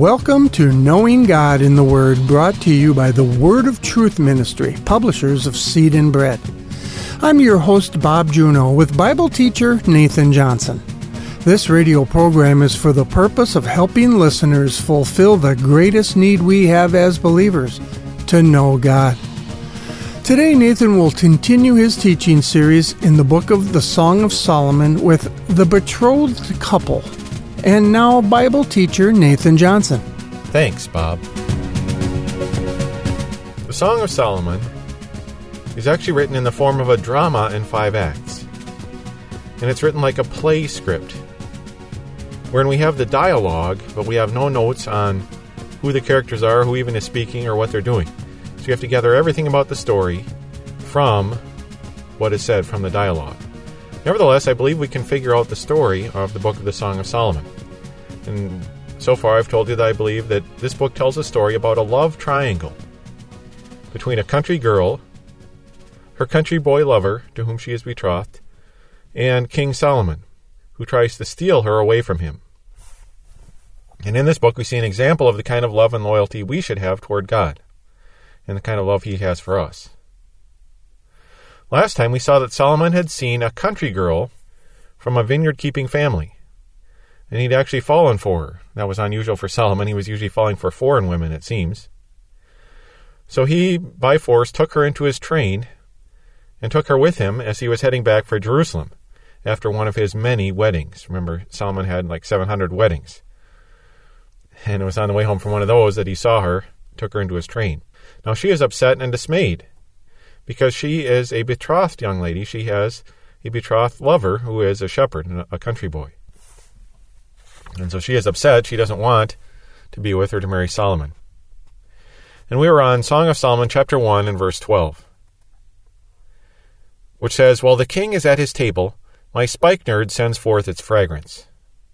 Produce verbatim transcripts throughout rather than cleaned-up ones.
Welcome to Knowing God in the Word, brought to you by the Word of Truth Ministry, publishers of Seed and Bread. I'm your host, Bob Juneau, with Bible teacher Nathan Johnson. This radio program is for the purpose of helping listeners fulfill the greatest need we have as believers, to know God. Today, Nathan will continue his teaching series in the book of the Song of Solomon with the betrothed couple. And now, Bible teacher Nathan Johnson. Thanks, Bob. The Song of Solomon is actually written in the form of a drama in five acts. And it's written like a play script, wherein we have the dialogue, but we have no notes on who the characters are, who even is speaking, or what they're doing. So you have to gather everything about the story from what is said from the dialogue. Nevertheless, I believe we can figure out the story of the book of the Song of Solomon. And so far I've told you that I believe that this book tells a story about a love triangle between a country girl, her country boy lover, to whom she is betrothed, and King Solomon, who tries to steal her away from him. And in this book we see an example of the kind of love and loyalty we should have toward God, and the kind of love he has for us. Last time we saw that Solomon had seen a country girl from a vineyard-keeping family, and he'd actually fallen for her. That was unusual for Solomon. He was usually falling for foreign women, it seems. So he, by force, took her into his train and took her with him as he was heading back for Jerusalem after one of his many weddings. Remember, Solomon had like seven hundred weddings. And it was on the way home from one of those that he saw her, took her into his train. Now she is upset and dismayed, because she is a betrothed young lady. She has a betrothed lover who is a shepherd and a country boy. And so she is upset. She doesn't want to be with her, to marry Solomon. And we were on Song of Solomon, chapter one, and verse twelve, which says, "While the king is at his table, my spikenard sends forth its fragrance."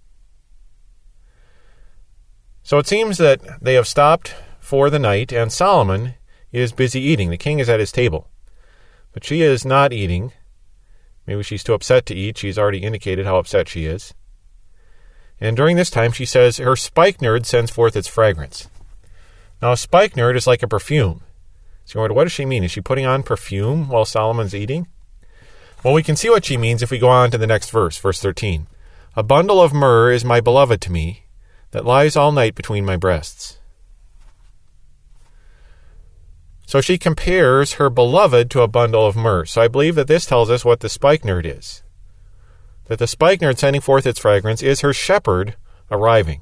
So it seems that they have stopped for the night, and Solomon is busy eating. The king is at his table. But she is not eating. Maybe she's too upset to eat. She's already indicated how upset she is. And during this time, she says her spikenard sends forth its fragrance. Now, a spikenard is like a perfume. So what does she mean? Is she putting on perfume while Solomon's eating? Well, we can see what she means if we go on to the next verse, verse thirteen. "A bundle of myrrh is my beloved to me, that lies all night between my breasts." So she compares her beloved to a bundle of myrrh. So I believe that this tells us what the spikenard is. That the spikenard sending forth its fragrance is her shepherd arriving.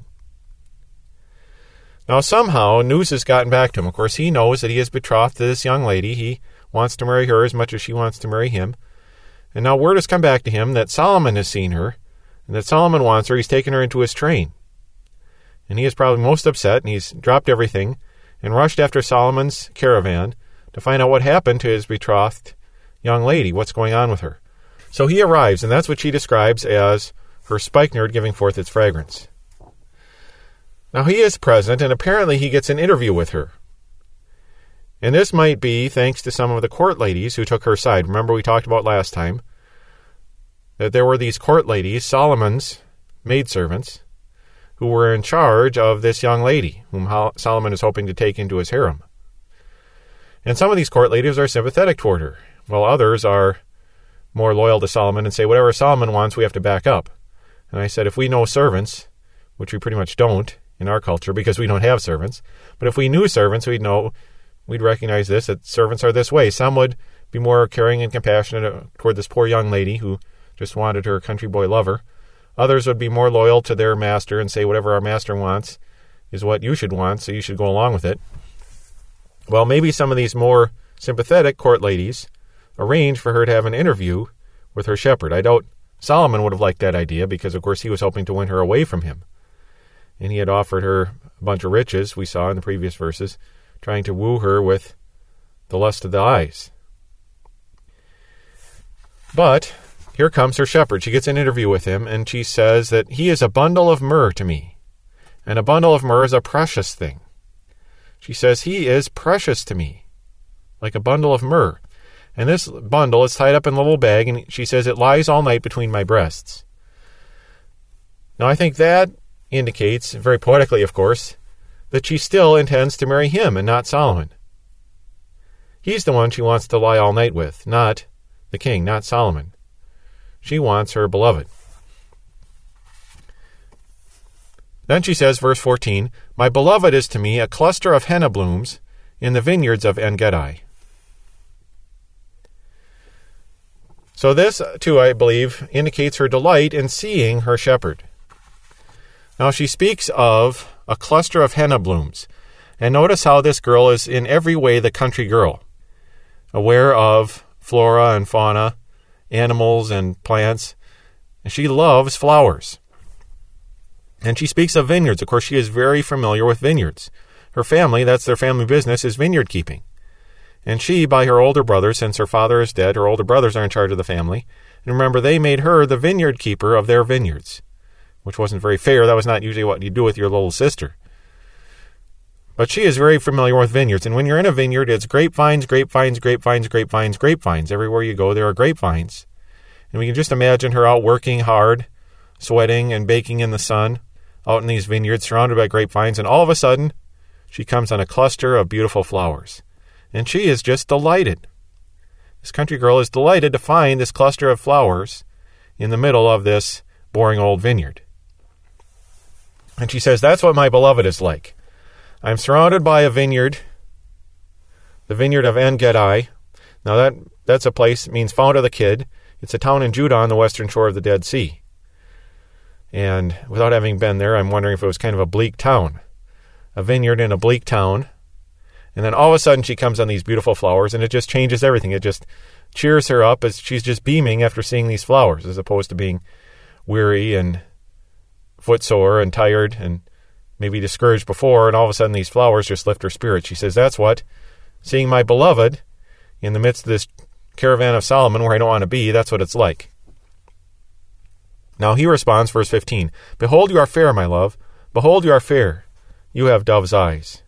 Now somehow news has gotten back to him. Of course, he knows that he is betrothed to this young lady. He wants to marry her as much as she wants to marry him. And now word has come back to him that Solomon has seen her, and that Solomon wants her. He's taken her into his train. And he is probably most upset, and he's dropped everything and rushed after Solomon's caravan to find out what happened to his betrothed young lady, what's going on with her. So he arrives, and that's what she describes as her spikenard giving forth its fragrance. Now he is present, and apparently he gets an interview with her. And this might be thanks to some of the court ladies who took her side. Remember, we talked about last time that there were these court ladies, Solomon's maidservants, who were in charge of this young lady, whom Solomon is hoping to take into his harem. And some of these court ladies are sympathetic toward her, while others are more loyal to Solomon and say, whatever Solomon wants, we have to back up. And I said, if we know servants, which we pretty much don't in our culture because we don't have servants, but if we knew servants, we'd know, we'd recognize this, that servants are this way. Some would be more caring and compassionate toward this poor young lady who just wanted her country boy lover. Others would be more loyal to their master and say whatever our master wants is what you should want, so you should go along with it. Well, maybe some of these more sympathetic court ladies arranged for her to have an interview with her shepherd. I doubt Solomon would have liked that idea because, of course, he was hoping to win her away from him. And he had offered her a bunch of riches, we saw in the previous verses, trying to woo her with the lust of the eyes. But here comes her shepherd. She gets an interview with him, and she says that he is a bundle of myrrh to me. And a bundle of myrrh is a precious thing. She says, he is precious to me, like a bundle of myrrh. And this bundle is tied up in a little bag, and she says, it lies all night between my breasts. Now, I think that indicates, very poetically, of course, that she still intends to marry him and not Solomon. He's the one she wants to lie all night with, not the king, not Solomon. She wants her beloved. Then she says, verse fourteen, "My beloved is to me a cluster of henna blooms in the vineyards of En-Gedi." So this, too, I believe, indicates her delight in seeing her shepherd. Now she speaks of a cluster of henna blooms. And notice how this girl is in every way the country girl, aware of flora and fauna, animals and plants. And she loves flowers. And she speaks of vineyards. Of course, she is very familiar with vineyards. Her family, that's their family business, is vineyard keeping. And she, by her older brothers, since her father is dead, her older brothers are in charge of the family. And remember, they made her the vineyard keeper of their vineyards, which wasn't very fair. That was not usually what you do with your little sister. But she is very familiar with vineyards. And when you're in a vineyard, it's grapevines, grapevines, grapevines, grapevines, grapevines. Everywhere you go, there are grapevines. And we can just imagine her out working hard, sweating and baking in the sun, out in these vineyards surrounded by grapevines. And all of a sudden, she comes on a cluster of beautiful flowers. And she is just delighted. This country girl is delighted to find this cluster of flowers in the middle of this boring old vineyard. And she says, "That's what my beloved is like. I'm surrounded by a vineyard, the vineyard of En-Gedi." Now that that's a place, means fount of the kid. It's a town in Judah on the western shore of the Dead Sea. And without having been there, I'm wondering if it was kind of a bleak town. A vineyard in a bleak town. And then all of a sudden she comes on these beautiful flowers, and it just changes everything. It just cheers her up as she's just beaming after seeing these flowers, as opposed to being weary and footsore and tired and maybe discouraged before. And all of a sudden these flowers just lift her spirit. She says, "That's what, seeing my beloved in the midst of this caravan of Solomon where I don't want to be, that's what it's like." Now he responds, verse fifteen, "Behold, you are fair, my love. Behold, you are fair. You have dove's eyes."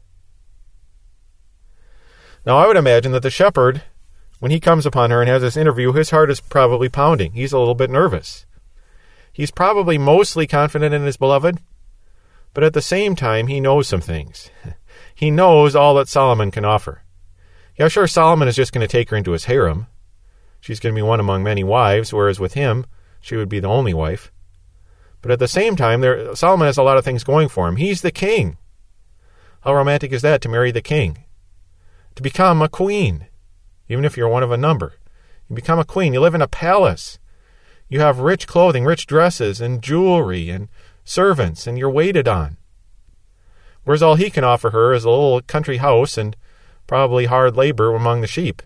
Now, I would imagine that the shepherd, when he comes upon her and has this interview, his heart is probably pounding. He's a little bit nervous. He's probably mostly confident in his beloved, but at the same time, he knows some things. He knows all that Solomon can offer. Yeah, sure, Solomon is just going to take her into his harem. She's going to be one among many wives, whereas with him, she would be the only wife. But at the same time, there, Solomon has a lot of things going for him. He's the king. How romantic is that, to marry the king? To become a queen, even if you're one of a number. You become a queen. You live in a palace. You have rich clothing, rich dresses, and jewelry, and servants, and you're waited on. Whereas all he can offer her is a little country house and probably hard labor among the sheep.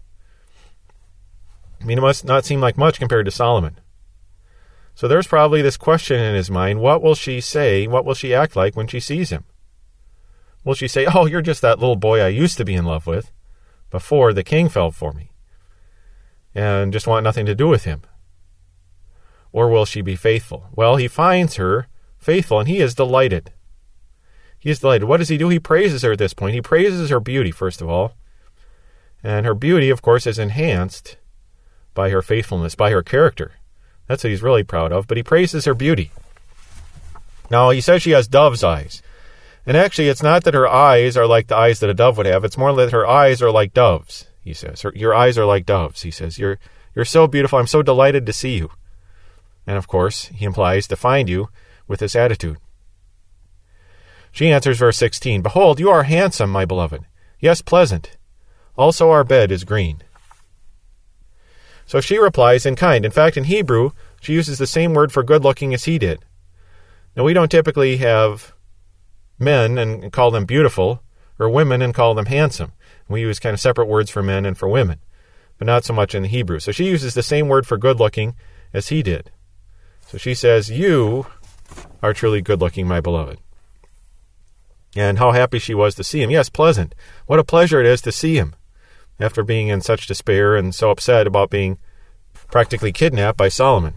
I mean, it must not seem like much compared to Solomon. So there's probably this question in his mind: what will she say? What will she act like when she sees him? Will she say, "Oh, you're just that little boy I used to be in love with before the king fell for me," and just want nothing to do with him? Or will she be faithful? Well, he finds her faithful, and he is delighted. He is delighted. What does he do? He praises her at this point. He praises her beauty, first of all. And her beauty, of course, is enhanced by her faithfulness, by her character. That's what he's really proud of, but he praises her beauty. Now, he says she has dove's eyes. And actually, it's not that her eyes are like the eyes that a dove would have. It's more that her eyes are like doves, he says. Her, your eyes are like doves, he says. You're, you're so beautiful. I'm so delighted to see you. And of course, he implies to find you with this attitude. She answers, verse sixteen, "Behold, you are handsome, my beloved. Yes, pleasant. Also our bed is green." So she replies in kind. In fact, in Hebrew, she uses the same word for good-looking as he did. Now, we don't typically have men and call them beautiful, or women and call them handsome. We use kind of separate words for men and for women, but not so much in the Hebrew. So she uses the same word for good-looking as he did. So she says, "You are truly good-looking, my beloved." And how happy she was to see him. Yes, pleasant. What a pleasure it is to see him after being in such despair and so upset about being practically kidnapped by Solomon.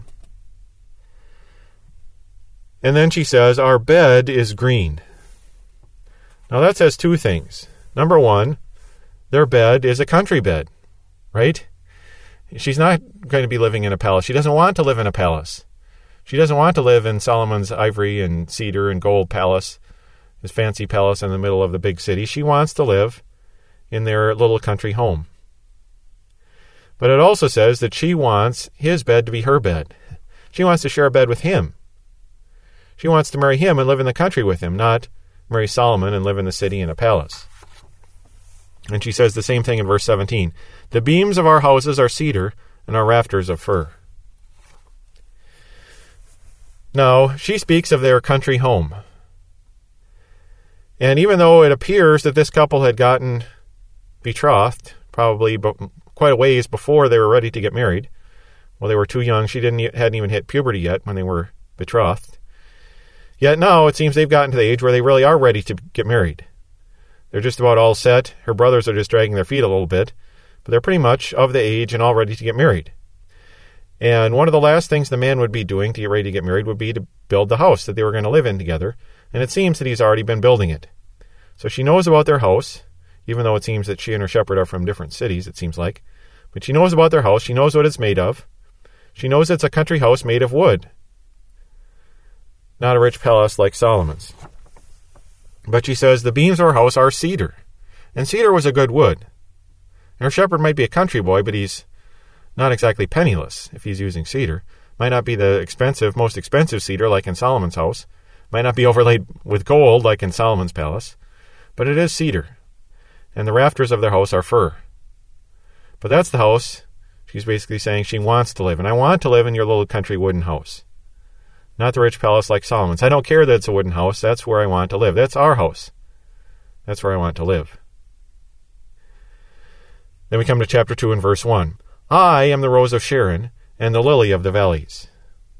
And then she says, "Our bed is green." Now that says two things. Number one, their bed is a country bed, right? She's not going to be living in a palace. She doesn't want to live in a palace. She doesn't want to live in Solomon's ivory and cedar and gold palace. his fancy palace in the middle of the big city. She wants to live in their little country home. But it also says that she wants his bed to be her bed. She wants to share a bed with him. She wants to marry him and live in the country with him, not marry Solomon and live in the city in a palace. And she says the same thing in verse seventeen. The beams of our houses are cedar, and our rafters of fir. Now, she speaks of their country home. And even though it appears that this couple had gotten betrothed, probably quite a ways before they were ready to get married, well, they were too young. She didn't hadn't even hit puberty yet when they were betrothed. Yet now it seems they've gotten to the age where they really are ready to get married. They're just about all set. Her brothers are just dragging their feet a little bit, but they're pretty much of the age and all ready to get married. And one of the last things the man would be doing to get ready to get married would be to build the house that they were going to live in together, and it seems that he's already been building it. So she knows about their house, even though it seems that she and her shepherd are from different cities, it seems like. But she knows about their house. She knows what it's made of. She knows it's a country house made of wood, not a rich palace like Solomon's. But she says the beams of our house are cedar, and cedar was a good wood. And her shepherd might be a country boy, but he's not exactly penniless if he's using cedar. Might not be the expensive, most expensive cedar like in Solomon's house. Might not be overlaid with gold like in Solomon's palace. But it is cedar. And the rafters of their house are fir. But that's the house she's basically saying she wants to live. And I want to live in your little country wooden house. Not the rich palace like Solomon's. I don't care that it's a wooden house. That's where I want to live. That's our house. That's where I want to live. Then we come to chapter two and verse one. I am the rose of Sharon and the lily of the valleys.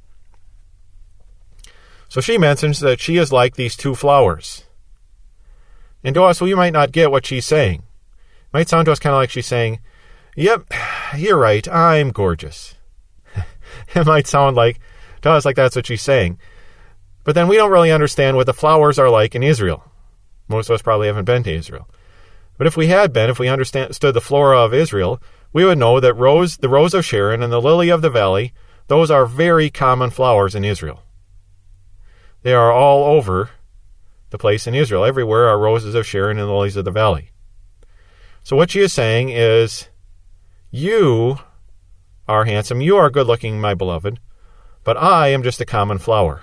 So she mentions that she is like these two flowers. And to us, we might not get what she's saying. It might sound to us kind of like she's saying, yep, you're right, I'm gorgeous. It might sound like, to us, like that's what she's saying. But then we don't really understand what the flowers are like in Israel. Most of us probably haven't been to Israel. But if we had been, if we understood the flora of Israel, we would know that rose, the rose of Sharon and the lily of the valley, those are very common flowers in Israel. They are all over the place in Israel. Everywhere are roses of Sharon and lilies of the valley. So what she is saying is, you are handsome, you are good looking, my beloved, but I am just a common flower.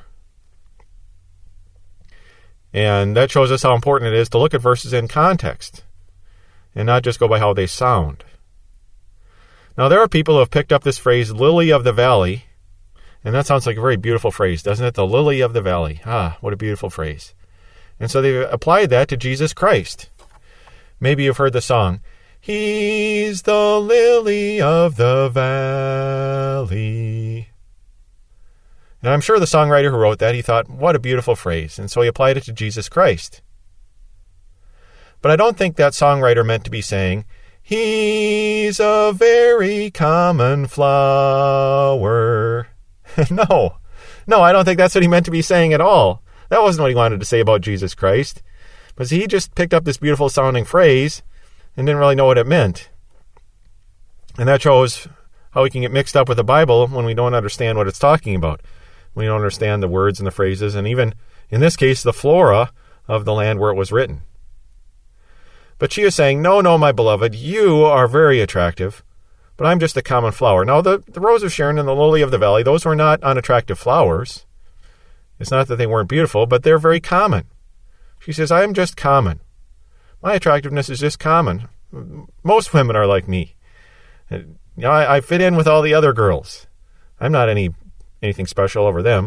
And that shows us how important it is to look at verses in context and not just go by how they sound. Now, there are people who have picked up this phrase, lily of the valley, and that sounds like a very beautiful phrase, doesn't it? The lily of the valley. Ah, what a beautiful phrase. And so they've applied that to Jesus Christ. Maybe you've heard the song, He's the lily of the valley. And I'm sure the songwriter who wrote that, he thought, what a beautiful phrase. And so he applied it to Jesus Christ. But I don't think that songwriter meant to be saying, He's a very common flower. No. No, I don't think that's what he meant to be saying at all. That wasn't what he wanted to say about Jesus Christ. But he just picked up this beautiful sounding phrase and didn't really know what it meant. And that shows how we can get mixed up with the Bible when we don't understand what it's talking about. We don't understand the words and the phrases, and even, in this case, the flora of the land where it was written. But she is saying, no, no, my beloved, you are very attractive, but I'm just a common flower. Now, the, the rose of Sharon and the lily of the valley, those were not unattractive flowers. It's not that they weren't beautiful, but they're very common. She says, I am just common. My attractiveness is just common. Most women are like me. You know, I, I fit in with all the other girls. I'm not any anything special over them.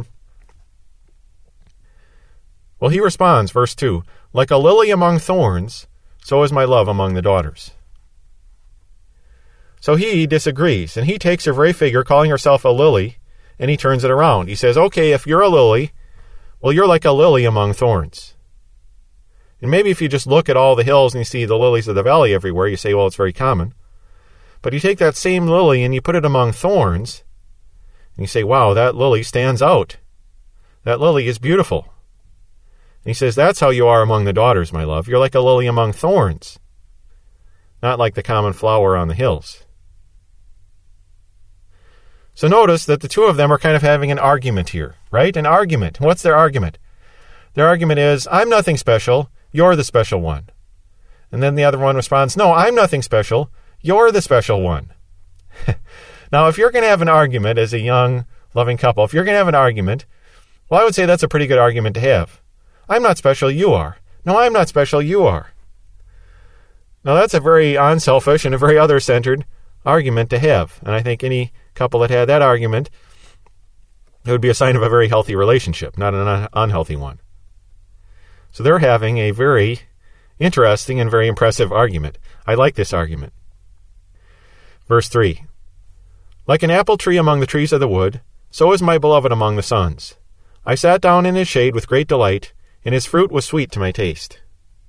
Well, he responds, verse two, like a lily among thorns, so is my love among the daughters. So he disagrees, and he takes her very figure, calling herself a lily, and he turns it around. He says, okay, if you're a lily, well, you're like a lily among thorns. And maybe if you just look at all the hills and you see the lilies of the valley everywhere, you say, well, it's very common. But you take that same lily and you put it among thorns, and you say, wow, that lily stands out. That lily is beautiful. And he says, that's how you are among the daughters, my love. You're like a lily among thorns, not like the common flower on the hills. So notice that the two of them are kind of having an argument here, right? An argument. What's their argument? Their argument is, I'm nothing special, you're the special one. And then the other one responds, no, I'm nothing special, you're the special one. Now, if you're going to have an argument as a young, loving couple, if you're going to have an argument, well, I would say that's a pretty good argument to have. I'm not special, you are. No, I'm not special, you are. Now, that's a very unselfish and a very other-centered argument to have. And I think any couple that had that argument, it would be a sign of a very healthy relationship, not an un- unhealthy one. So they're having a very interesting and very impressive argument. I like this argument. Verse three. Like an apple tree among the trees of the wood, so is my beloved among the sons. I sat down in his shade with great delight, and his fruit was sweet to my taste.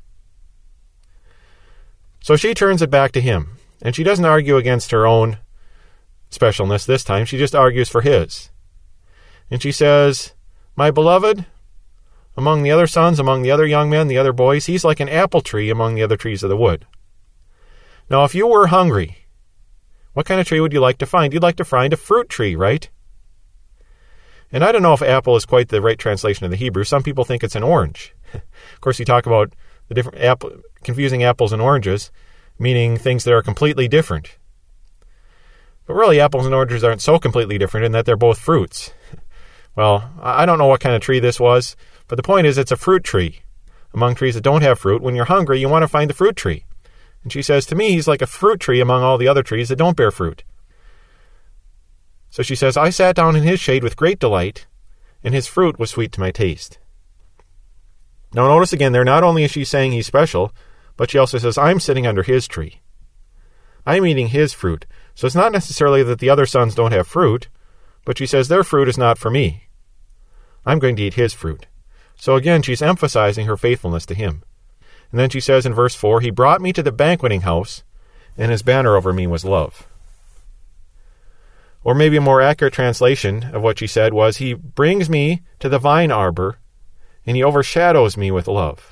So she turns it back to him, and she doesn't argue against her own specialness this time. She just argues for his. And she says, my beloved, among the other sons, among the other young men, the other boys, he's like an apple tree among the other trees of the wood. Now, if you were hungry, what kind of tree would you like to find? You'd like to find a fruit tree, right? And I don't know if apple is quite the right translation of the Hebrew. Some people think it's an orange. Of course, you talk about the different apple, confusing apples and oranges, meaning things that are completely different. But really, apples and oranges aren't so completely different in that they're both fruits. Well, I don't know what kind of tree this was, but the point is it's a fruit tree. Among trees that don't have fruit, when you're hungry, you want to find the fruit tree. And she says, to me, he's like a fruit tree among all the other trees that don't bear fruit. So she says, I sat down in his shade with great delight, and his fruit was sweet to my taste. Now notice again, there not only is she saying he's special, but she also says, I'm sitting under his tree. I'm eating his fruit. So it's not necessarily that the other sons don't have fruit, but she says their fruit is not for me. I'm going to eat his fruit. So again, she's emphasizing her faithfulness to him. And then she says in verse four, he brought me to the banqueting house, and his banner over me was love. Or maybe a more accurate translation of what she said was, he brings me to the vine arbor, and he overshadows me with love.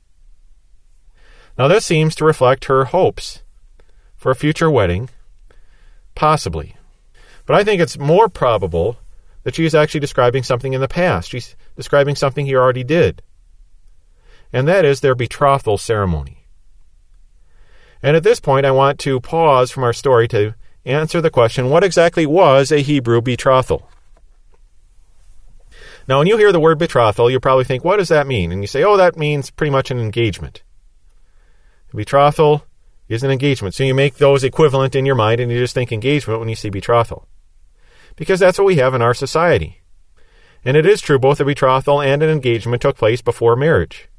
Now this seems to reflect her hopes for a future wedding, possibly. But I think it's more probable that she is actually describing something in the past. She's describing something he already did. And that is their betrothal ceremony. And at this point, I want to pause from our story to answer the question, what exactly was a Hebrew betrothal? Now, when you hear the word betrothal, you probably think, what does that mean? And you say, oh, that means pretty much an engagement. A betrothal is an engagement. So you make those equivalent in your mind, and you just think engagement when you see betrothal. Because that's what we have in our society. And it is true, both a betrothal and an engagement took place before marriage.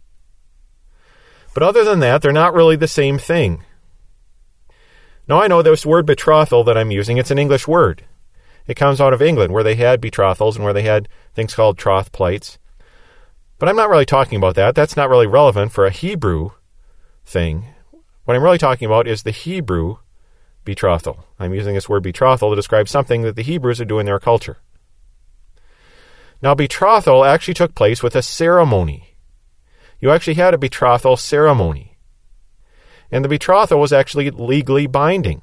But other than that, they're not really the same thing. Now, I know this word betrothal that I'm using, it's an English word. It comes out of England, where they had betrothals and where they had things called troth plights. But I'm not really talking about that. That's not really relevant for a Hebrew thing. What I'm really talking about is the Hebrew betrothal. I'm using this word betrothal to describe something that the Hebrews are doing in their culture. Now, betrothal actually took place with a ceremony. You actually had a betrothal ceremony. And the betrothal was actually legally binding.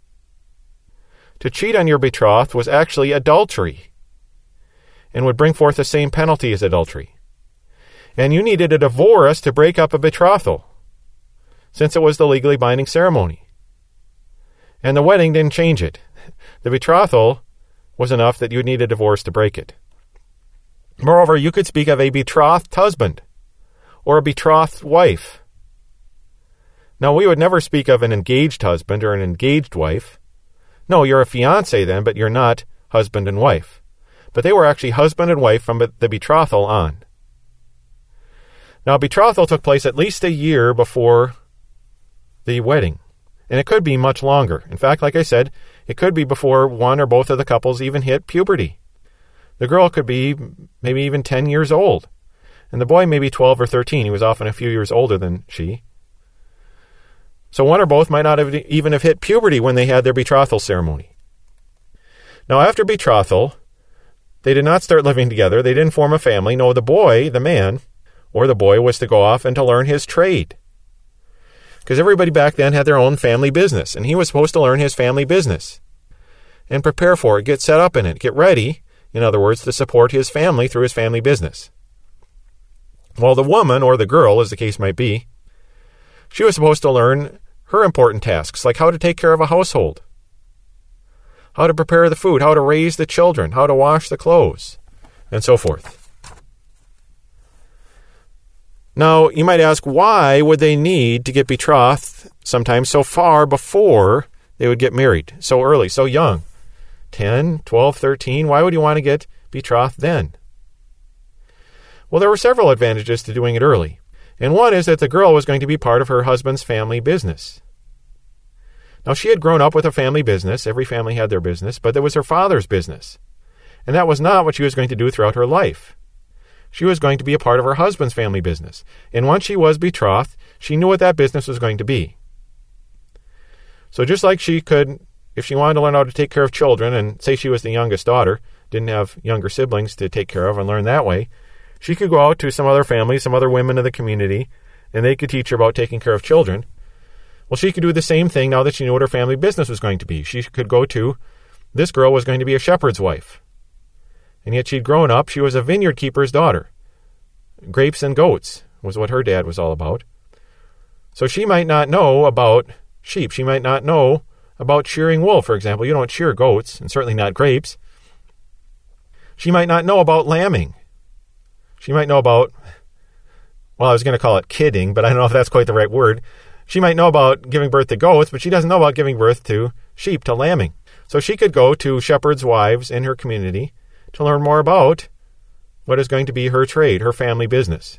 To cheat on your betrothed was actually adultery and would bring forth the same penalty as adultery. And you needed a divorce to break up a betrothal, since it was the legally binding ceremony. And the wedding didn't change it. The betrothal was enough that you would need a divorce to break it. Moreover, you could speak of a betrothed husband or a betrothed wife. Now, we would never speak of an engaged husband or an engaged wife. No, you're a fiancé then, but you're not husband and wife. But they were actually husband and wife from the betrothal on. Now, betrothal took place at least a year before the wedding. And it could be much longer. In fact, like I said, it could be before one or both of the couples even hit puberty. The girl could be maybe even ten years old. And the boy maybe twelve or thirteen. He was often a few years older than she. So one or both might not have even have hit puberty when they had their betrothal ceremony. Now, after betrothal, they did not start living together. They didn't form a family. No, the boy, the man, or the boy was to go off and to learn his trade. Because everybody back then had their own family business, and he was supposed to learn his family business and prepare for it, get set up in it, get ready, in other words, to support his family through his family business. Well, the woman, or the girl, as the case might be, she was supposed to learn her important tasks, like how to take care of a household, how to prepare the food, how to raise the children, how to wash the clothes, and so forth. Now, you might ask, why would they need to get betrothed sometimes so far before they would get married, so early, so young? ten, twelve, thirteen, why would you want to get betrothed then? Well, there were several advantages to doing it early. And one is that the girl was going to be part of her husband's family business. Now, she had grown up with a family business. Every family had their business, but it was her father's business. And that was not what she was going to do throughout her life. She was going to be a part of her husband's family business. And once she was betrothed, she knew what that business was going to be. So just like she could, if she wanted to learn how to take care of children, and say she was the youngest daughter, didn't have younger siblings to take care of and learn that way, she could go out to some other families, some other women in the community, and they could teach her about taking care of children. Well, she could do the same thing now that she knew what her family business was going to be. She could go to, this girl was going to be a shepherd's wife. And yet she'd grown up, she was a vineyard keeper's daughter. Grapes and goats was what her dad was all about. So she might not know about sheep. She might not know about shearing wool, for example. You don't shear goats, and certainly not grapes. She might not know about lambing. She might know about, well, I was going to call it kidding, but I don't know if that's quite the right word. She might know about giving birth to goats, but she doesn't know about giving birth to sheep, to lambing. So she could go to shepherds' wives in her community to learn more about what is going to be her trade, her family business.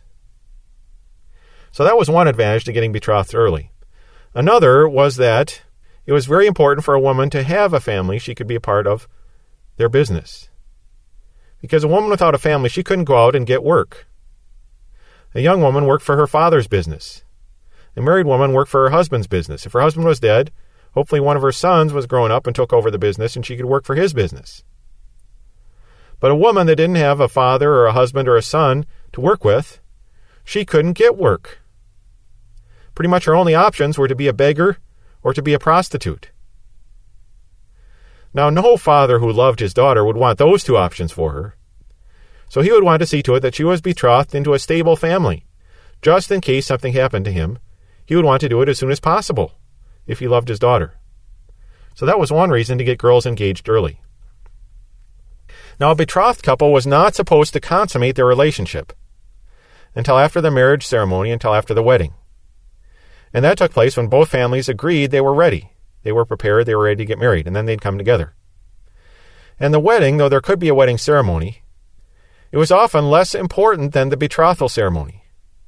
So that was one advantage to getting betrothed early. Another was that it was very important for a woman to have a family she could be a part of their business. Because a woman without a family, she couldn't go out and get work. A young woman worked for her father's business. A married woman worked for her husband's business. If her husband was dead, hopefully one of her sons was grown up and took over the business, and she could work for his business. But a woman that didn't have a father or a husband or a son to work with, she couldn't get work. Pretty much her only options were to be a beggar or to be a prostitute. Now, no father who loved his daughter would want those two options for her. So he would want to see to it that she was betrothed into a stable family. Just in case something happened to him, he would want to do it as soon as possible, if he loved his daughter. So that was one reason to get girls engaged early. Now, a betrothed couple was not supposed to consummate their relationship until after the marriage ceremony, until after the wedding. And that took place when both families agreed they were ready. They were prepared, they were ready to get married, and then they'd come together. And the wedding, though there could be a wedding ceremony, it was often less important than the betrothal ceremony.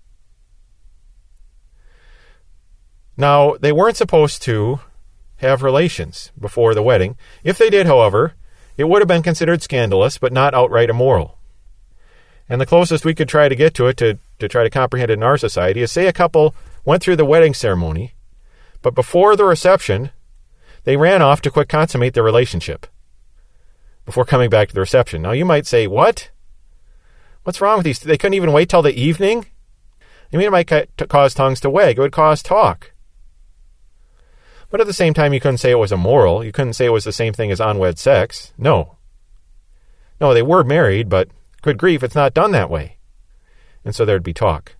Now, they weren't supposed to have relations before the wedding. If they did, however, it would have been considered scandalous, but not outright immoral. And the closest we could try to get to it, to, to try to comprehend it in our society, is say a couple went through the wedding ceremony, but before the reception, they ran off to quick consummate their relationship before coming back to the reception. Now, you might say, what? What's wrong with these? They couldn't even wait till the evening? I mean, it might ca- cause tongues to wag. It would cause talk. But at the same time, you couldn't say it was immoral. You couldn't say it was the same thing as unwed sex. No. No, they were married, but good grief, it's not done that way. And so there'd be talk.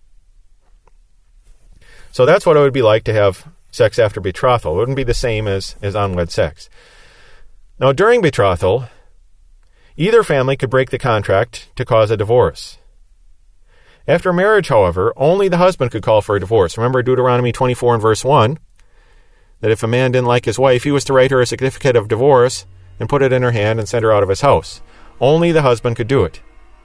So that's what it would be like to have sex after betrothal. It wouldn't be the same as, as unwed sex. Now, during betrothal, either family could break the contract to cause a divorce. After marriage, however, only the husband could call for a divorce. Remember Deuteronomy twenty-four and verse one, that if a man didn't like his wife, he was to write her a certificate of divorce and put it in her hand and send her out of his house. Only the husband could do it.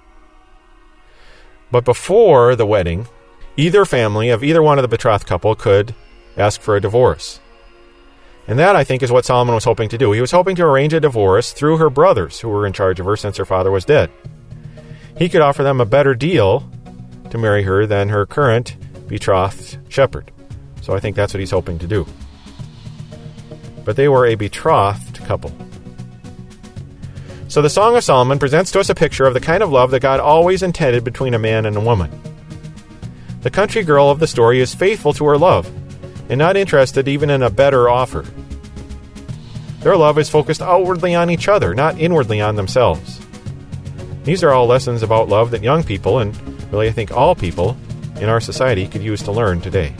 But before the wedding, either family of either one of the betrothed couple could ask for a divorce. And that, I think, is what Solomon was hoping to do. He was hoping to arrange a divorce through her brothers, who were in charge of her since her father was dead. He could offer them a better deal to marry her than her current betrothed shepherd. So I think that's what he's hoping to do. But they were a betrothed couple. So the Song of Solomon presents to us a picture of the kind of love that God always intended between a man and a woman. The country girl of the story is faithful to her love, and not interested even in a better offer. Their love is focused outwardly on each other, not inwardly on themselves. These are all lessons about love that young people, and really I think all people in our society could use to learn today.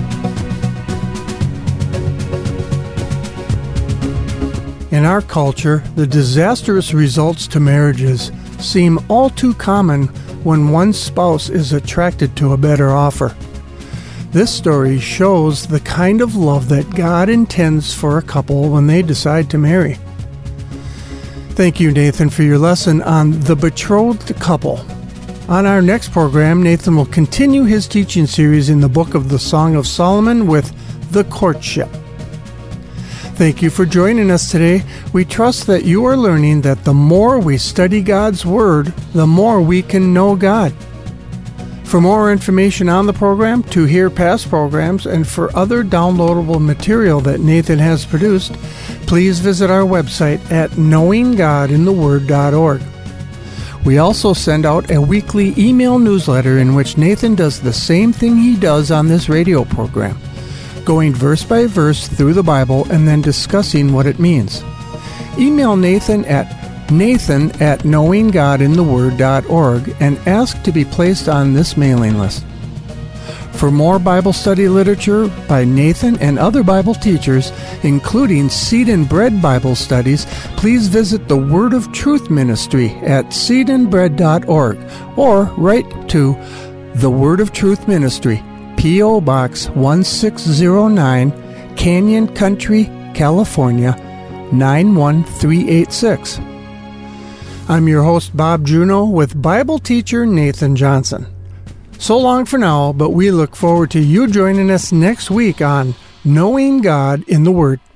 In our culture, the disastrous results to marriages seem all too common when one spouse is attracted to a better offer. This story shows the kind of love that God intends for a couple when they decide to marry. Thank you, Nathan, for your lesson on the betrothed couple. On our next program, Nathan will continue his teaching series in the book of the Song of Solomon with the courtship. Thank you for joining us today. We trust that you are learning that the more we study God's Word, the more we can know God. For more information on the program, to hear past programs, and for other downloadable material that Nathan has produced, please visit our website at knowing god in the word dot org. We also send out a weekly email newsletter in which Nathan does the same thing he does on this radio program, going verse by verse through the Bible and then discussing what it means. Email Nathan at nathan at knowing god in the word dot org and ask to be placed on this mailing list. For more Bible study literature by Nathan and other Bible teachers, including Seed and Bread Bible studies, please visit the Word of Truth Ministry at seed and bread dot org or write to the Word of Truth Ministry, P O. Box one six zero nine, Canyon Country, California, nine one three eight six. I'm your host, Bob Juneau, with Bible teacher Nathan Johnson. So long for now, but we look forward to you joining us next week on Knowing God in the Word.